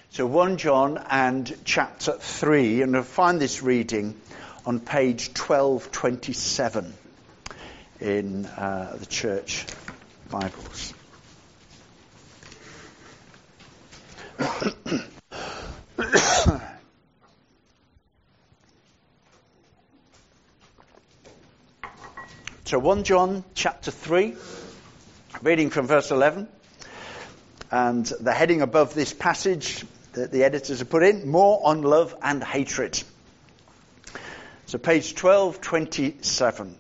So 1 John and chapter 3, and you'll find this reading on page 1227 in the church Bibles. So 1 John chapter 3, reading from verse 11, and the heading above this passage that the editors have put in, more on love and hatred. So page 1227.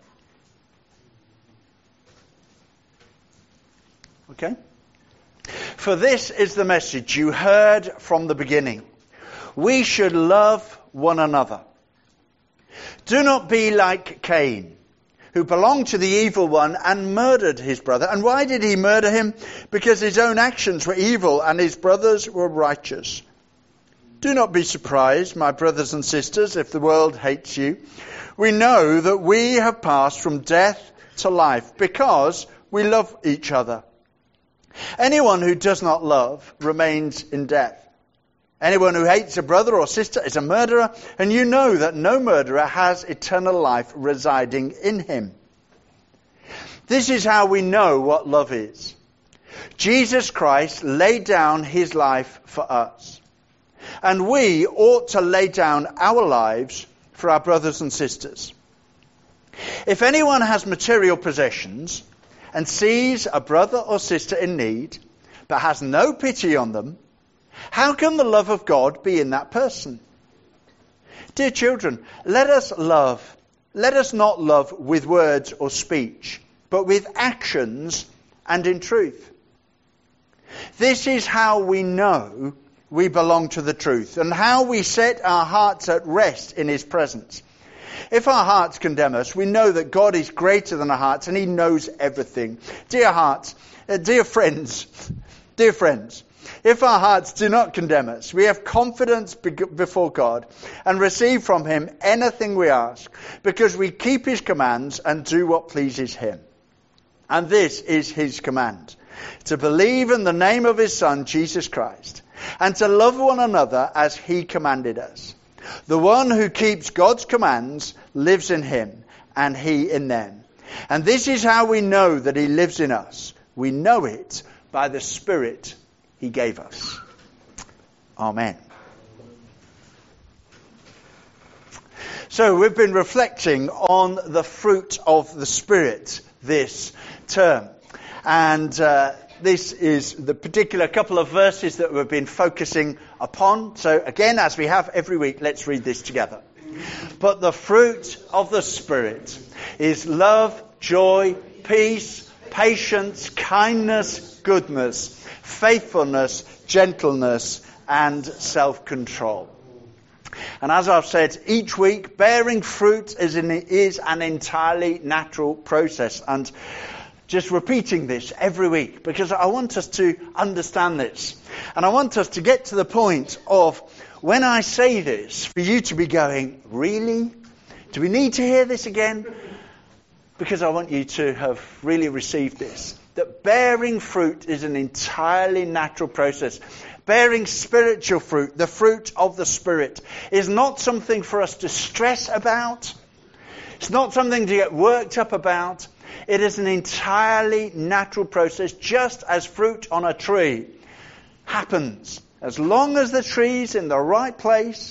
Okay? For this is the message you heard from the beginning. We should love one another. Do not be like Cain, who belonged to the evil one and murdered his brother. And why did he murder him? Because his own actions were evil and his brothers were righteous. Do not be surprised, my brothers and sisters, if the world hates you. We know that we have passed from death to life because we love each other. Anyone who does not love remains in death. Anyone who hates a brother or sister is a murderer, and you know that no murderer has eternal life residing in him. This is how we know what love is. Jesus Christ laid down his life for us, and we ought to lay down our lives for our brothers and sisters. If anyone has material possessions and sees a brother or sister in need, but has no pity on them, how can the love of God be in that person? Dear children, let us love. Let us not love with words or speech, but with actions and in truth. This is how we know we belong to the truth, and how we set our hearts at rest in his presence. If our hearts condemn us, we know that God is greater than our hearts, and he knows everything. Dear friends, if our hearts do not condemn us, we have confidence before God and receive from him anything we ask, because we keep his commands and do what pleases him. And this is his command: to believe in the name of his Son, Jesus Christ, and to love one another as he commanded us. The one who keeps God's commands lives in him, and he in them. And this is how we know that he lives in us. We know it by the Spirit he gave us. Amen. So we've been reflecting on the fruit of the Spirit this term. And this is the particular couple of verses that we've been focusing upon. So again, as we have every week, let's read this together. But the fruit of the Spirit is love, joy, peace, patience, kindness, goodness, faithfulness, gentleness, and self-control. And as I've said each week, bearing fruit is an entirely natural process. And just repeating this every week, because I want us to understand this. And I want us to get to the point of, when I say this, for you to be going, really? Do we need to hear this again? Because I want you to have really received this. That bearing fruit is an entirely natural process. Bearing spiritual fruit, the fruit of the Spirit, is not something for us to stress about. It's not something to get worked up about. It is an entirely natural process, just as fruit on a tree happens. As long as the tree's in the right place,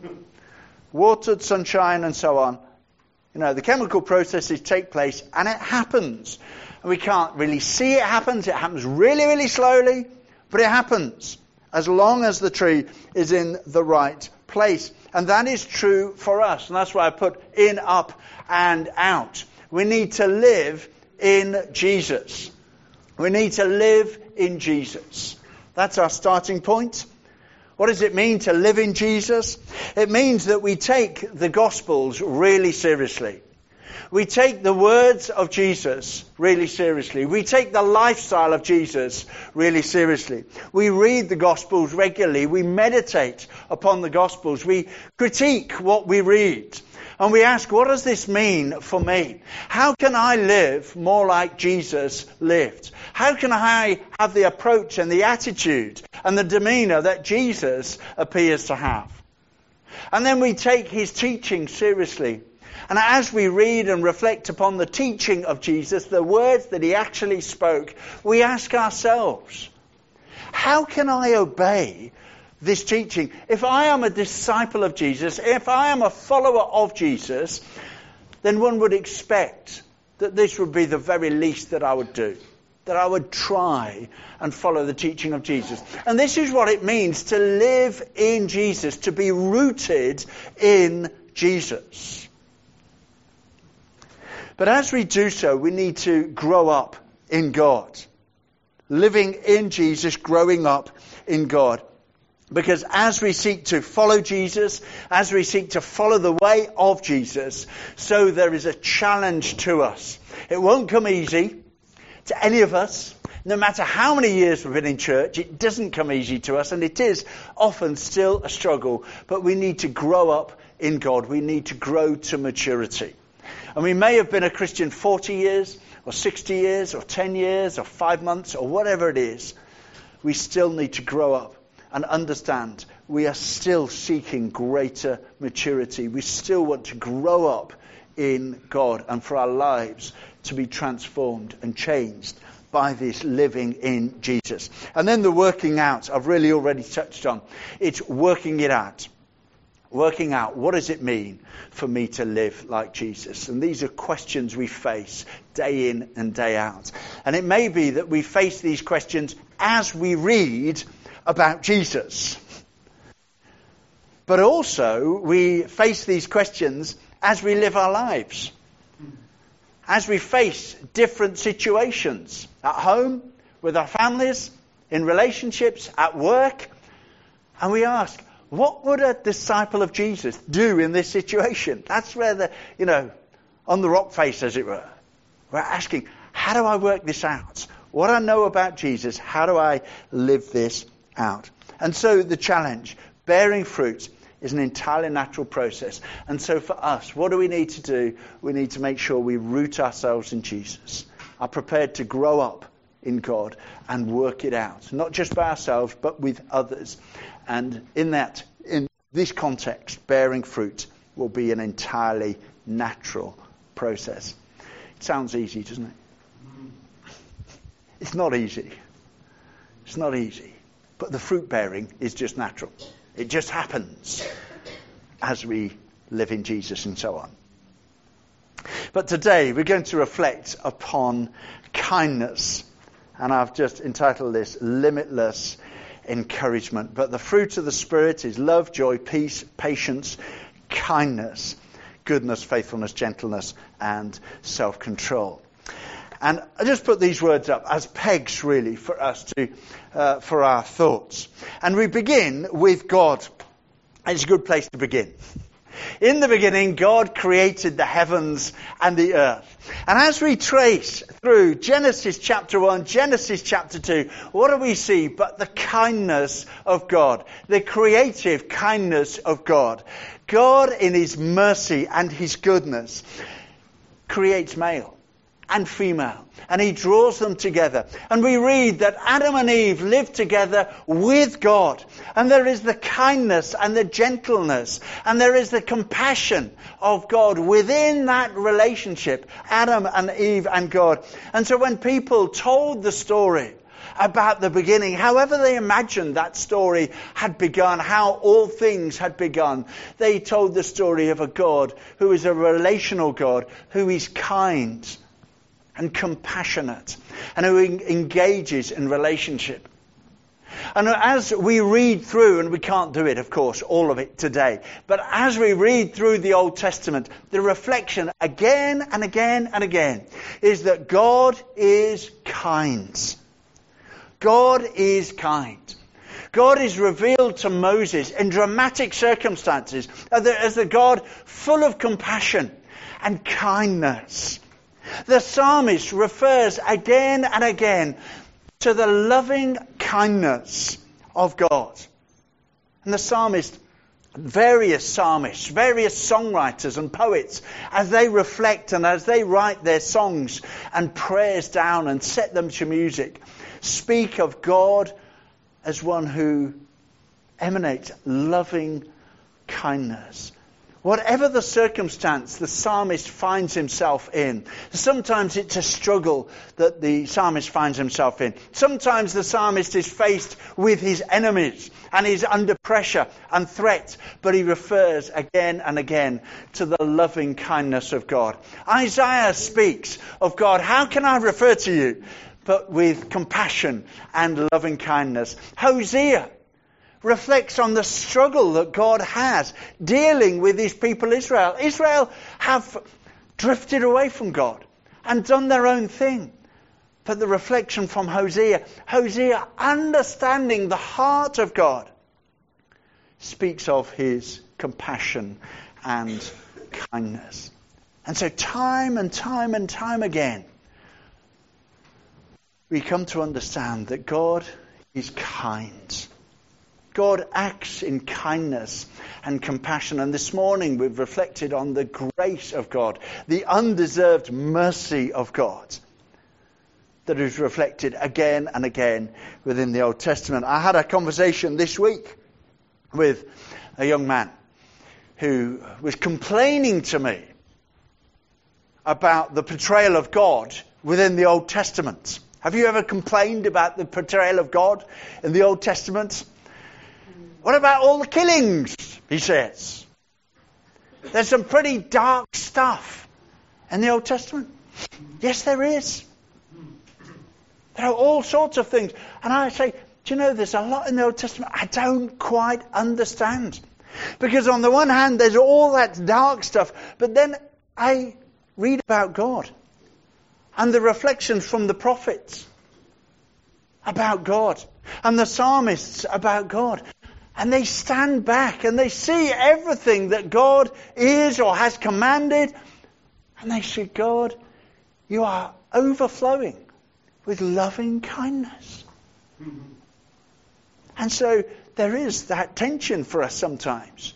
watered, sunshine, and so on, the chemical processes take place, and it happens. And we can't really see it happens. It happens really, really slowly, but it happens as long as the tree is in the right place. And that is true for us. And that's why I put in, up, and out. We need to live in Jesus. We need to live in Jesus. That's our starting point. What does it mean to live in Jesus? It means that we take the Gospels really seriously. We take the words of Jesus really seriously. We take the lifestyle of Jesus really seriously. We read the Gospels regularly. We meditate upon the Gospels. We critique what we read. And we ask, what does this mean for me? How can I live more like Jesus lived? How can I have the approach and the attitude and the demeanor that Jesus appears to have? And then we take his teaching seriously. And as we read and reflect upon the teaching of Jesus, the words that he actually spoke, we ask ourselves, how can I obey this teaching? If I am a disciple of Jesus, if I am a follower of Jesus, then one would expect that this would be the very least that I would do, that I would try and follow the teaching of Jesus. And this is what it means to live in Jesus, to be rooted in Jesus. But as we do so, we need to grow up in God. Living in Jesus, growing up in God. Because as we seek to follow Jesus, as we seek to follow the way of Jesus, so there is a challenge to us. It won't come easy to any of us. No matter how many years we've been in church, it doesn't come easy to us, and it is often still a struggle. But we need to grow up in God. We need to grow to maturity. And we may have been a Christian 40 years, or 60 years, or 10 years, or 5 months, or whatever it is. We still need to grow up and understand we are still seeking greater maturity. We still want to grow up in God and for our lives to be transformed and changed by this living in Jesus. And then the working out, I've really already touched on. It's working it out. Working out, what does it mean for me to live like Jesus? And these are questions we face day in and day out. And it may be that we face these questions as we read about Jesus. But also, we face these questions as we live our lives. As we face different situations at home, with our families, in relationships, at work. And we ask, what would a disciple of Jesus do in this situation? That's where on the rock face, as it were. We're asking, how do I work this out? What I know about Jesus, how do I live this out? And so the challenge, bearing fruit, is an entirely natural process. And so for us, what do we need to do? We need to make sure we root ourselves in Jesus, are prepared to grow up in God and work it out, not just by ourselves, but with others. And in this context, bearing fruit will be an entirely natural process. It sounds easy, doesn't it? It's not easy. It's not easy. But the fruit bearing is just natural. It just happens as we live in Jesus and so on. But today we're going to reflect upon kindness. And I've just entitled this Limitless Encouragement. But the fruit of the Spirit is love, joy, peace, patience, kindness, goodness, faithfulness, gentleness, and self-control. And I just put these words up as pegs, really, for us for our thoughts. And we begin with God. It's a good place to begin. In the beginning, God created the heavens and the earth. And as we trace through Genesis chapter 1, Genesis chapter 2, what do we see but the kindness of God, the creative kindness of God? God, in his mercy and his goodness, creates male and female, and he draws them together. And we read that Adam and Eve lived together with God, and there is the kindness and the gentleness, and there is the compassion of God within that relationship, Adam and Eve and God. And so when people told the story about the beginning, however they imagined that story had begun, how all things had begun, they told the story of a God who is a relational God, who is kind and compassionate, and who engages in relationship. And as we read through, and we can't do it, of course, all of it today, but as we read through the Old Testament, the reflection again and again and again is that God is kind. God is kind. God is revealed to Moses in dramatic circumstances as a God full of compassion and kindness. The psalmist refers again and again to the loving kindness of God. And the psalmist various psalmists, various songwriters and poets, as they reflect and as they write their songs and prayers down and set them to music, speak of God as one who emanates loving kindness. Whatever the circumstance the psalmist finds himself in, sometimes it's a struggle that the psalmist finds himself in. Sometimes the psalmist is faced with his enemies and is under pressure and threat, but he refers again and again to the loving kindness of God. Isaiah speaks of God. How can I refer to you but with compassion and loving kindness? Hosea reflects on the struggle that God has dealing with his people Israel. Israel have drifted away from God and done their own thing. But the reflection from Hosea, understanding the heart of God, speaks of his compassion and kindness. And so time and time and time again, we come to understand that God is kind. God acts in kindness and compassion. And this morning we've reflected on the grace of God, the undeserved mercy of God that is reflected again and again within the Old Testament. I had a conversation this week with a young man who was complaining to me about the portrayal of God within the Old Testament. Have you ever complained about the portrayal of God in the Old Testament? What about all the killings, he says? There's some pretty dark stuff in the Old Testament. Yes, there is. There are all sorts of things. And I say, do you know, there's a lot in the Old Testament I don't quite understand. Because on the one hand, there's all that dark stuff. But then I read about God. And the reflections from the prophets about God. And the psalmists about God. And they stand back and they see everything that God is or has commanded. And they say, God, you are overflowing with loving kindness. Mm-hmm. And so there is that tension for us sometimes.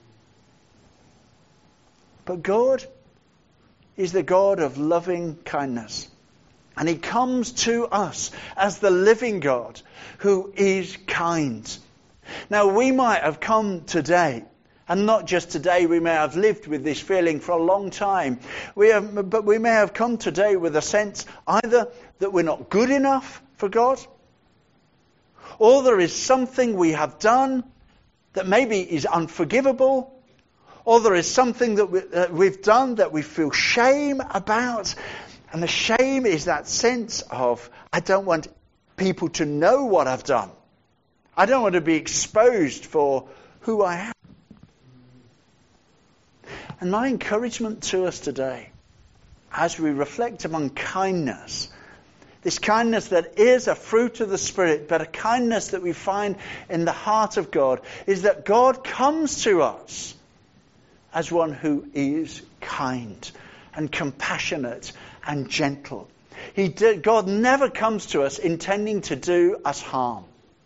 But God is the God of loving kindness. And he comes to us as the living God who is kind. Now, we might have come today, and not just today, we may have lived with this feeling for a long time. But we may have come today with a sense either that we're not good enough for God, or there is something we have done that maybe is unforgivable, or there is something that we've done that we feel shame about. And the shame is that sense of, I don't want people to know what I've done. I don't want to be exposed for who I am. And my encouragement to us today, as we reflect upon kindness, this kindness that is a fruit of the Spirit, but a kindness that we find in the heart of God, is that God comes to us as one who is kind and compassionate and gentle. God never comes to us intending to do us harm.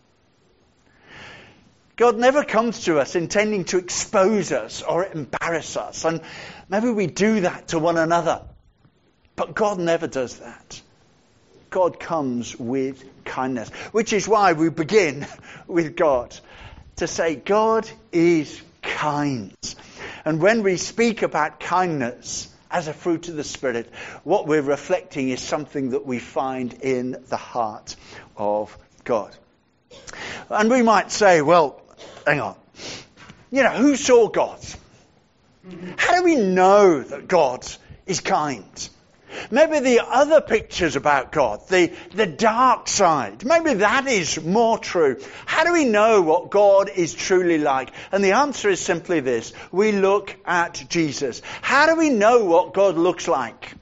God never comes to us intending to expose us or embarrass us. And maybe we do that to one another. But God never does that. God comes with kindness. Which is why we begin with God. To say God is kind. And when we speak about kindness as a fruit of the Spirit, what we're reflecting is something that we find in the heart of God. And we might say, well, hang on. Who saw God? How do we know that God is kind? Maybe the other pictures about God, the dark side, maybe that is more true. How do we know what God is truly like? And the answer is simply this. We look at Jesus. How do we know what God looks like?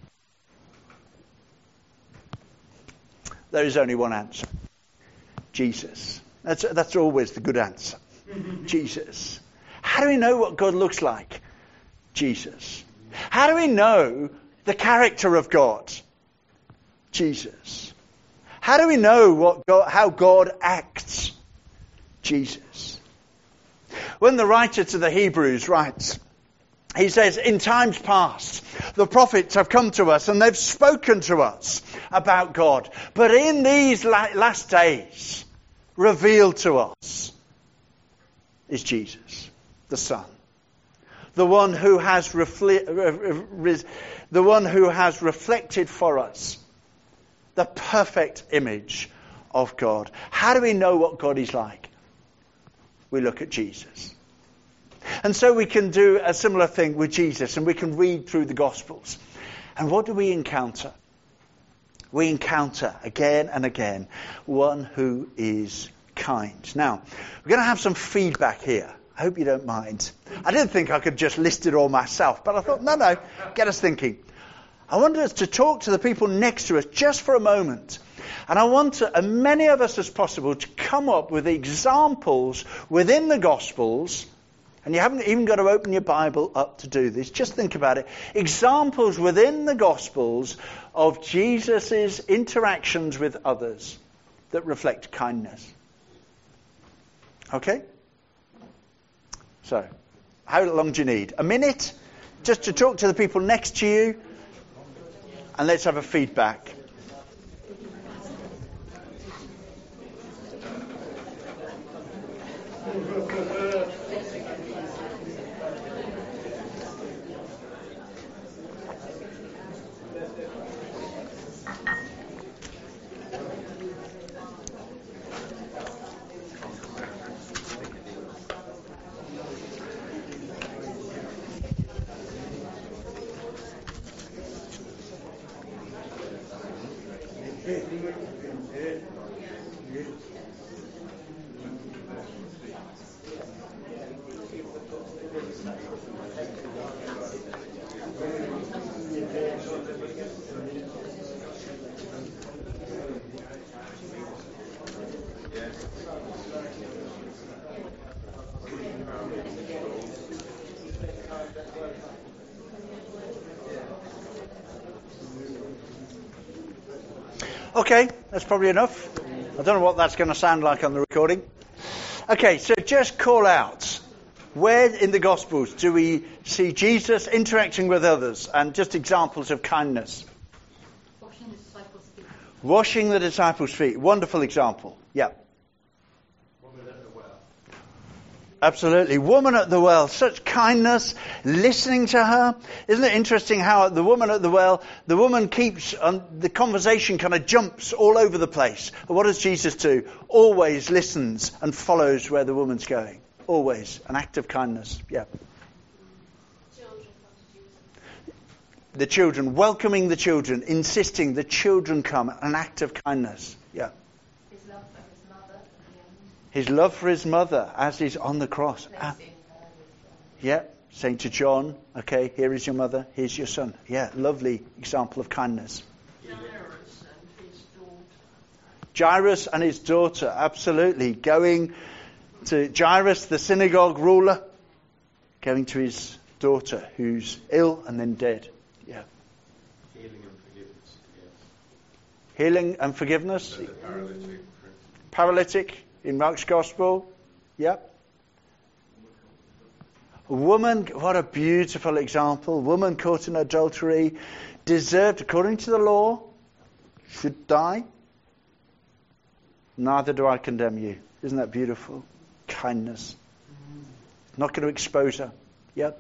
There is only one answer. Jesus. That's always the good answer. Jesus. How do we know what God looks like? Jesus. How do we know the character of God? Jesus. How do we know how God acts? Jesus. When the writer to the Hebrews writes, he says, in times past, the prophets have come to us and they've spoken to us about God. But in these last days, revealed to us is Jesus, the Son. The one who has reflected for us the perfect image of God. How do we know what God is like? We look at Jesus. And so we can do a similar thing with Jesus, and we can read through the Gospels. And what do we encounter? We encounter again and again one who is kind. Now, we're going to have some feedback here. I hope you don't mind. I didn't think I could just list it all myself, but I thought, no, get us thinking. I want us to talk to the people next to us just for a moment. And I want as many of us as possible to come up with examples within the Gospels. And you haven't even got to open your Bible up to do this. Just think about it. Examples within the Gospels of Jesus' interactions with others that reflect kindness. Okay? So, how long do you need? A minute? Just to talk to the people next to you? And let's have a feedback. Okay, that's probably enough. I don't know what that's going to sound like on the recording. Okay, so just call out. Where in the Gospels do we see Jesus interacting with others and just examples of kindness? Washing the disciples' feet. Washing the disciples' feet. Wonderful example. Yeah. Woman at the well. Absolutely. Woman at the well. Such kindness. Listening to her. Isn't it interesting how the woman at the well, the woman keeps, the conversation kind of jumps all over the place. But what does Jesus do? Always listens and follows where the woman's going. Always. An act of kindness. Yeah. Children come to Jesus. The children. Welcoming the children. Insisting the children come. An act of kindness. Yeah. His love for his mother at the end. His love for his mother as he's on the cross. Placing her with Yeah, saying to John, okay, here is your mother, here's your son. Yeah, lovely example of kindness. Jairus and his daughter, absolutely. Going to Jairus, the synagogue ruler, going to his daughter who's ill and then dead. Yeah. Healing and forgiveness. Yes. Healing and forgiveness. And the paralytic. Paralytic in Mark's Gospel. Yeah. A woman, what a beautiful example. Woman caught in adultery, deserved, according to the law, should die. Neither do I condemn you. Isn't that beautiful? Kindness. Not going to expose her. Yep.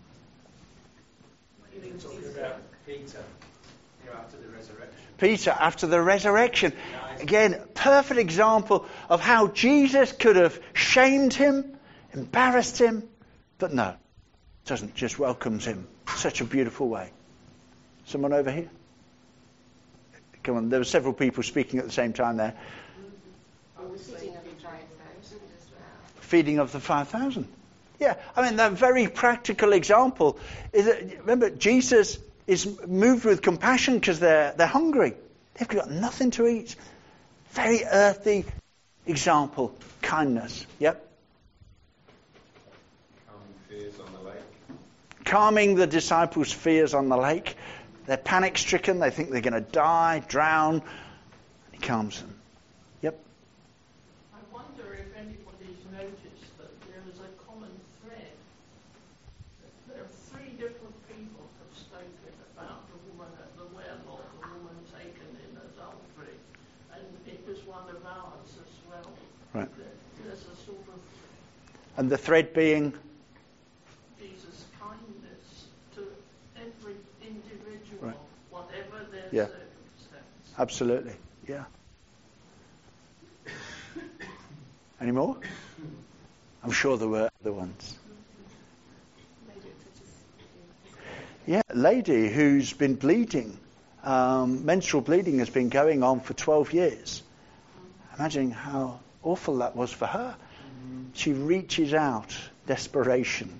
You're talking about Peter, after the resurrection. Peter after the resurrection. Again, perfect example of how Jesus could have shamed him, embarrassed him, but no, doesn't, just welcomes him. Such a beautiful way. Someone over here? Come on, there were several people speaking at the same time there. feeding of the 5,000 as well. Feeding of the 5,000. Yeah, I mean, that very practical example is that, remember, Jesus is moved with compassion because they're hungry. They've got nothing to eat. Very earthy example. Kindness. Yep. Calming fears on the lake. Calming the disciples' fears on the lake. They're panic-stricken. They think they're going to die, drown. He calms them. Yep. I wonder if anybody's noticed that there is a common thread. There are three different people have spoken about the woman at the well, or the woman taken in adultery, and it was one of ours as well. Right. There's a sort of And the thread being? Jesus' kindness to every individual, Right. whatever their Yeah. circumstance. Absolutely. Yeah. Any more? I'm sure there were other ones. Yeah, a lady who's been bleeding. Menstrual bleeding has been going on for 12 years. Imagine how awful that was for her. She reaches out, desperation.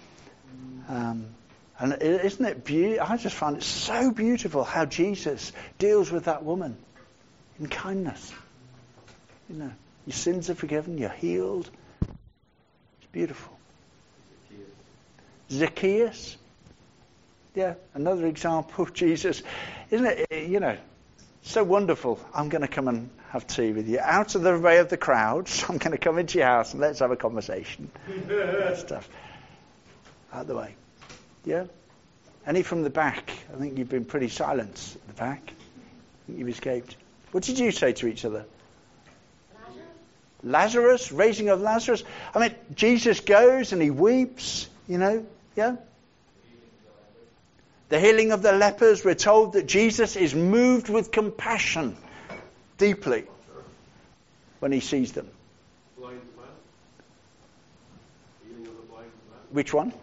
And isn't it beautiful? I just find it so beautiful how Jesus deals with that woman in kindness. You know, your sins are forgiven, you're healed. It's beautiful. Zacchaeus. Yeah, another example of Jesus. Isn't it, you know, so wonderful. I'm going to come and have tea with you. Out of the way of the crowds, I'm going to come into your house and let's have a conversation. Stuff. Out of the way. Yeah? Any from the back? I think you've been pretty silent at the back. I think you've escaped. What did you say to each other? Lazarus, raising of Lazarus. I mean, Jesus goes and he weeps, you know, yeah? The healing of the lepers, we're told that Jesus is moved with compassion deeply when he sees them. Blind man. Healing of the blind man. Which one?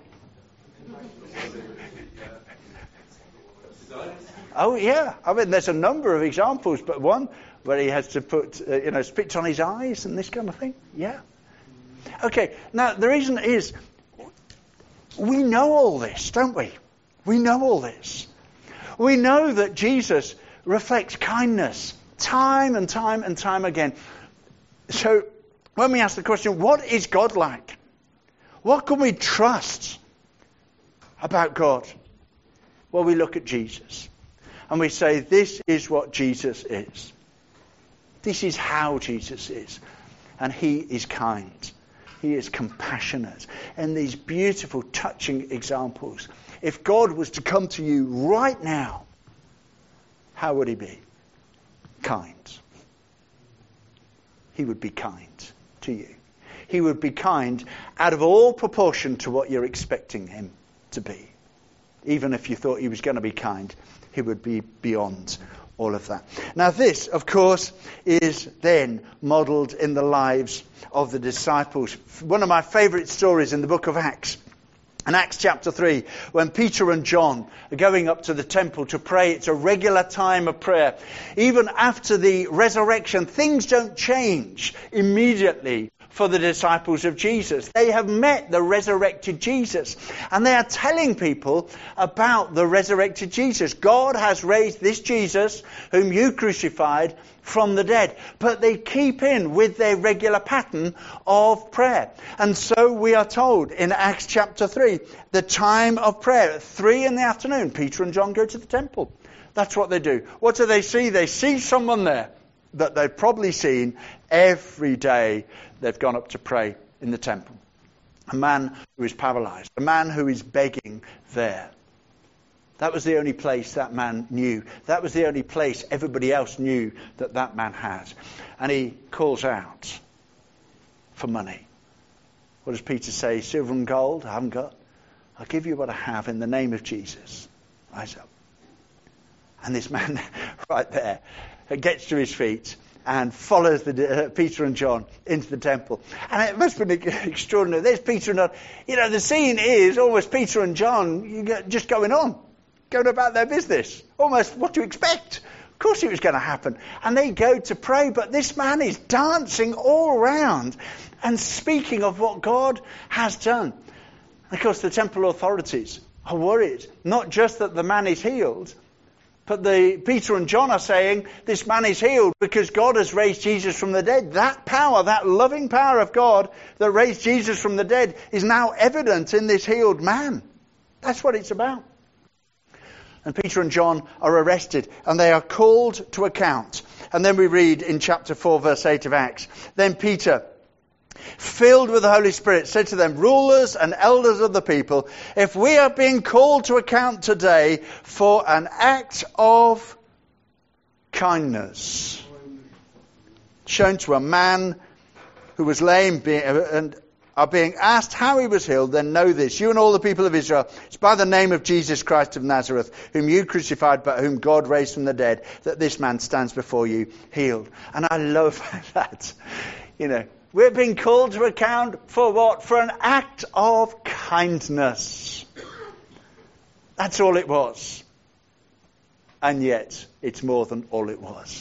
Oh, yeah. I mean, there's a number of examples, but one where he has to put, spit on his eyes and this kind of thing. Yeah. Okay. Now, the reason is, we know all this, don't we? We know all this. We know that Jesus reflects kindness time and time and time again. So, when we ask the question, what is God like? What can we trust about God? Well, we look at Jesus. And we say, this is what Jesus is. This is how Jesus is. And he is kind. He is compassionate. And these beautiful, touching examples. If God was to come to you right now, how would he be? Kind. He would be kind to you. He would be kind out of all proportion to what you're expecting him to be. Even if you thought he was going to be kind, he would be beyond all of that. Now this, of course, is then modelled in the lives of the disciples. One of my favourite stories in the book of Acts. In Acts chapter 3, when Peter and John are going up to the temple to pray, it's a regular time of prayer. Even after the resurrection, things don't change immediately for the disciples of Jesus. They have met the resurrected Jesus, and they are telling people about the resurrected Jesus. God has raised this Jesus, whom you crucified, from the dead. But they keep in with their regular pattern of prayer. And so we are told in Acts chapter 3, the time of prayer, at 3 p.m, Peter and John go to the temple. That's what they do. What do they see? They see someone there that they've probably seen every day they've gone up to pray in the temple. A man who is paralyzed. A man who is begging there. That was the only place that man knew. That was the only place everybody else knew that that man had. And he calls out for money. What does Peter say? Silver and gold I haven't got. I'll give you what I have in the name of Jesus. Rise up. And this man right there gets to his feet and follows Peter and John into the temple. And it must have been extraordinary. There's Peter and John. You know, the scene is almost Peter and John just going about their business. Almost what to expect. Of course it was going to happen. And they go to pray, but this man is dancing all around and speaking of what God has done. And of course the temple authorities are worried. Not just that the man is healed, but Peter and John are saying this man is healed because God has raised Jesus from the dead. That power, that loving power of God that raised Jesus from the dead is now evident in this healed man. That's what it's about. And Peter and John are arrested and they are called to account. And then we read in chapter 4, verse 8 of Acts. Then Peter filled with the Holy Spirit, said to them, rulers and elders of the people, if we are being called to account today for an act of kindness shown to a man who was lame and are being asked how he was healed, then know this, you and all the people of Israel, it's by the name of Jesus Christ of Nazareth, whom you crucified, but whom God raised from the dead, that this man stands before you healed. And I love that. We're being called to account for what? For an act of kindness. That's all it was. And yet, it's more than all it was.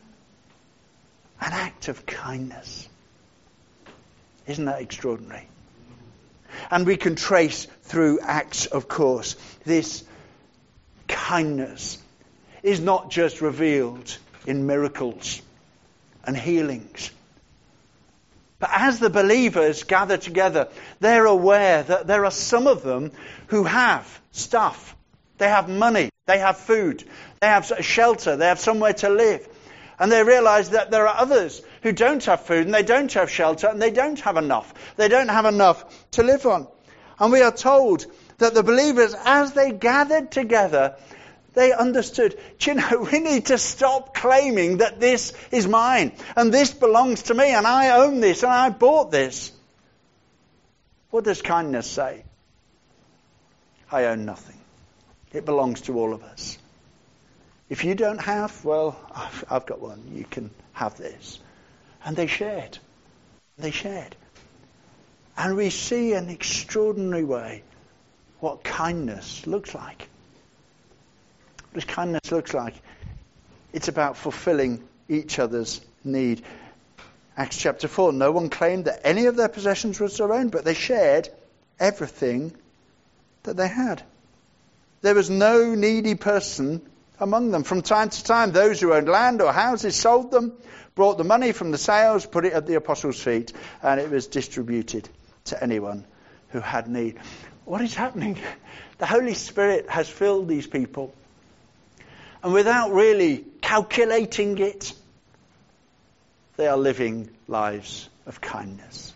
An act of kindness. Isn't that extraordinary? And we can trace through Acts, of course, this kindness is not just revealed in miracles and healings. But as the believers gather together, they're aware that there are some of them who have stuff. They have money. They have food. They have shelter. They have somewhere to live. And they realize that there are others who don't have food and they don't have shelter and they don't have enough. They don't have enough to live on. And we are told that the believers, as they gathered together, they understood, we need to stop claiming that this is mine and this belongs to me and I own this and I bought this. What does kindness say? I own nothing. It belongs to all of us. If you don't have, well, I've got one. You can have this. And they shared. They shared. And we see in an extraordinary way what kindness looks like. What kindness looks like. It's about fulfilling each other's need. Acts chapter 4, no one claimed that any of their possessions was their own, but they shared everything that they had. There was no needy person among them. From time to time, those who owned land or houses sold them, brought the money from the sales, put it at the apostles' feet, and it was distributed to anyone who had need. What is happening? The Holy Spirit has filled these people. And without really calculating it, they are living lives of kindness.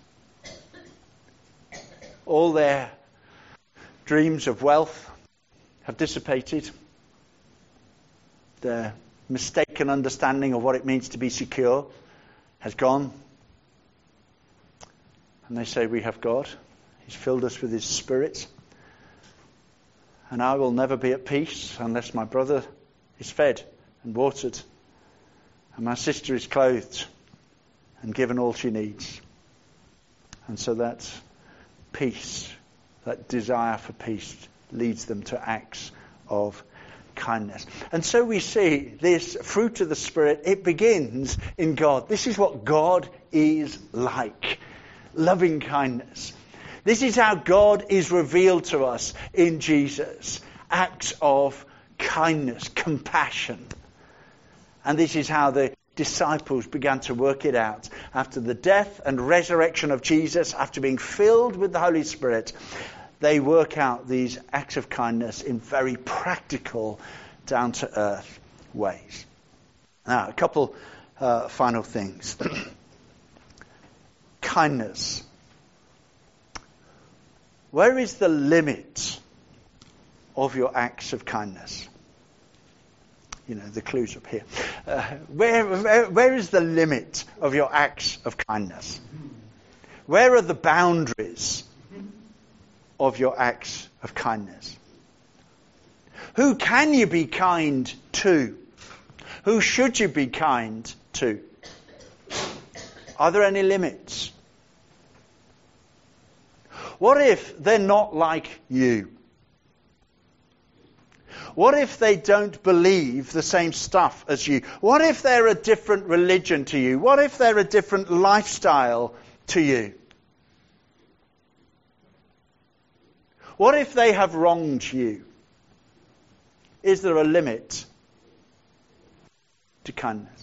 All their dreams of wealth have dissipated. Their mistaken understanding of what it means to be secure has gone. And they say, we have God. He's filled us with His Spirit. And I will never be at peace unless my brother is fed and watered, and my sister is clothed and given all she needs. And so that peace, that desire for peace, leads them to acts of kindness. And so we see this fruit of the Spirit, it begins in God. This is what God is like. Loving kindness. This is how God is revealed to us in Jesus. Acts of kindness, compassion. And this is how the disciples began to work it out. After the death and resurrection of Jesus, after being filled with the Holy Spirit, they work out these acts of kindness in very practical, down-to-earth ways. Now, a couple final things. Kindness. Where is the limit of your acts of kindness? The clue's up here. Where is the limit of your acts of kindness? Where are the boundaries of your acts of kindness? Who can you be kind to? Who should you be kind to? Are there any limits? What if they're not like you? What if they don't believe the same stuff as you? What if they're a different religion to you? What if they're a different lifestyle to you? What if they have wronged you? Is there a limit to kindness?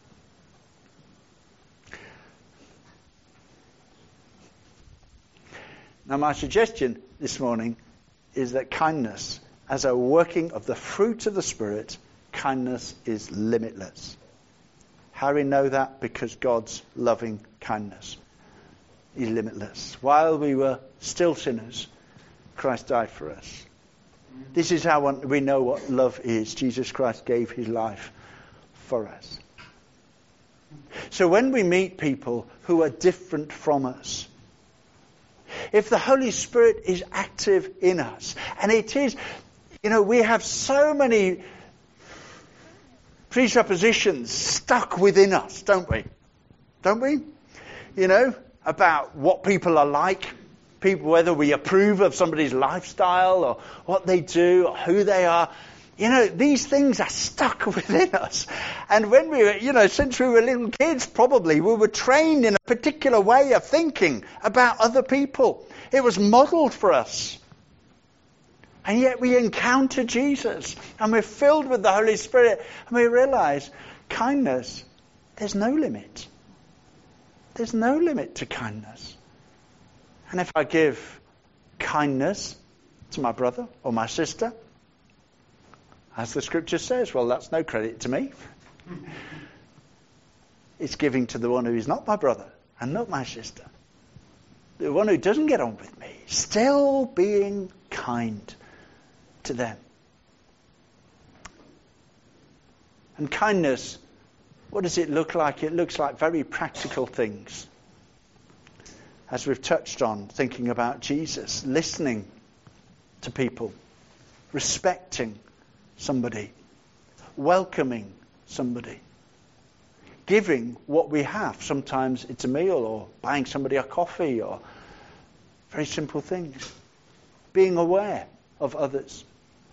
Now, my suggestion this morning is that kindness, as a working of the fruit of the Spirit, kindness is limitless. How do we know that? Because God's loving kindness. is limitless. While we were still sinners, Christ died for us. This is how we know what love is. Jesus Christ gave his life for us. So when we meet people who are different from us, if the Holy Spirit is active in us, and it is, we have so many presuppositions stuck within us, don't we? Don't we? About what people are like, people, whether we approve of somebody's lifestyle or what they do or who they are. These things are stuck within us. And when we were, since we were little kids, probably, we were trained in a particular way of thinking about other people. It was modeled for us. And yet we encounter Jesus and we're filled with the Holy Spirit and we realize kindness, there's no limit. There's no limit to kindness. And if I give kindness to my brother or my sister, as the scripture says, well, that's no credit to me. It's giving to the one who is not my brother and not my sister. The one who doesn't get on with me, still being kind to them. And kindness, what does it look like? It looks like very practical things. As we've touched on, thinking about Jesus, listening to people, respecting somebody, welcoming somebody, giving what we have. Sometimes it's a meal or buying somebody a coffee or very simple things. Being aware of others.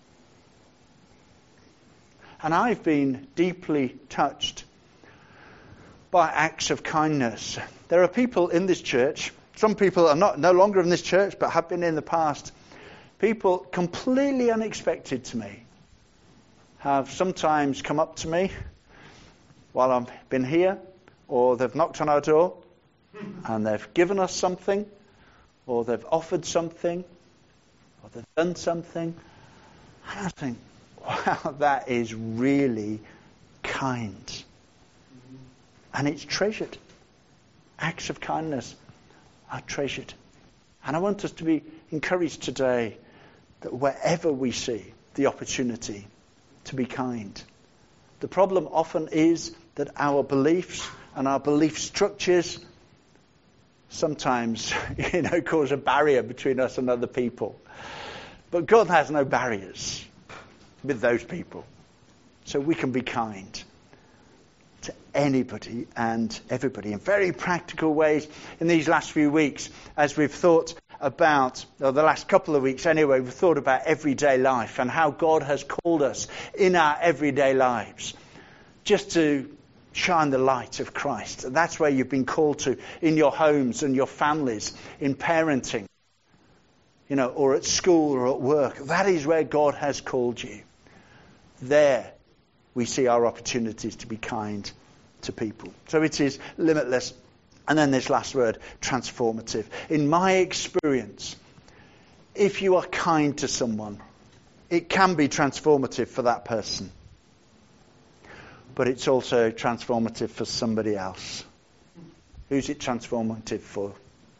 And I've been deeply touched by acts of kindness. There are people in this church, some people are no longer in this church but have been in the past, people completely unexpected to me have sometimes come up to me while I've been here, or they've knocked on our door and they've given us something, or they've offered something, or they've done something. And I think, wow, that is really kind. And it's treasured. Acts of kindness are treasured. And I want us to be encouraged today that wherever we see the opportunity to be kind. The problem often is that our beliefs and our belief structures sometimes, cause a barrier between us and other people. But God has no barriers with those people. So we can be kind to anybody and everybody in very practical ways. In these last few weeks, as we've thought about, or the last couple of weeks anyway, we've thought about everyday life and how God has called us in our everyday lives just to shine the light of Christ. And that's where you've been called to in your homes and your families, in parenting, or at school or at work. That is where God has called you. There we see our opportunities to be kind to people. So it is limitless. And then this last word, transformative. In my experience, if you are kind to someone, it can be transformative for that person. But it's also transformative for somebody else. Who's it transformative for?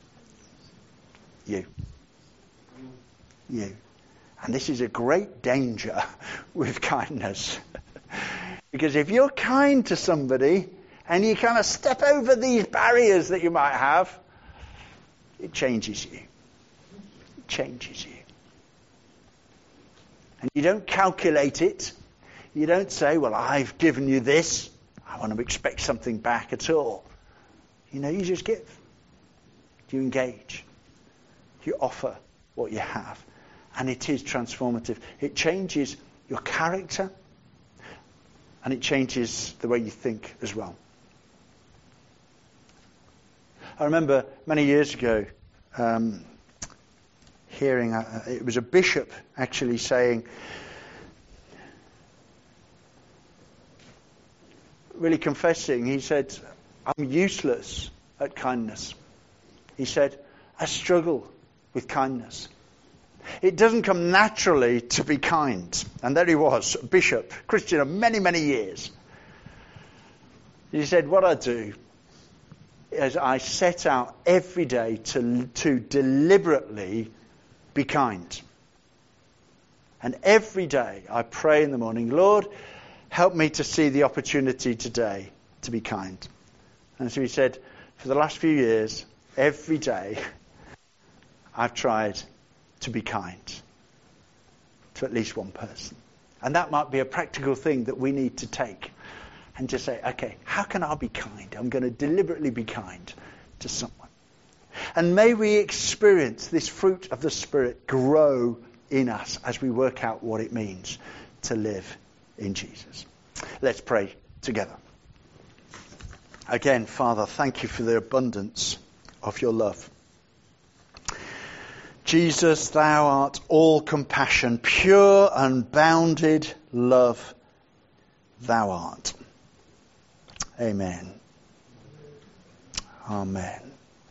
You. You. And this is a great danger with kindness. Because if you're kind to somebody and you kind of step over these barriers that you might have, it changes you. It changes you. And you don't calculate it. You don't say, well, I've given you this. I want to expect something back at all. You just give. You engage. You offer what you have. And it is transformative. It changes your character. And it changes the way you think as well. I remember many years ago hearing, it was a bishop actually saying, really confessing, he said, I'm useless at kindness. He said, I struggle with kindness. It doesn't come naturally to be kind. And there he was, a bishop, Christian of many, many years. He said, what I do as I set out every day to deliberately be kind. And every day I pray in the morning, Lord, help me to see the opportunity today to be kind. And so he said, for the last few years, every day I've tried to be kind to at least one person. And that might be a practical thing that we need to take and just say, okay, how can I be kind? I'm going to deliberately be kind to someone. And may we experience this fruit of the Spirit grow in us as we work out what it means to live in Jesus. Let's pray together. Again, Father, thank you for the abundance of your love. Jesus, thou art all compassion, pure, unbounded love, thou art. Amen. Amen.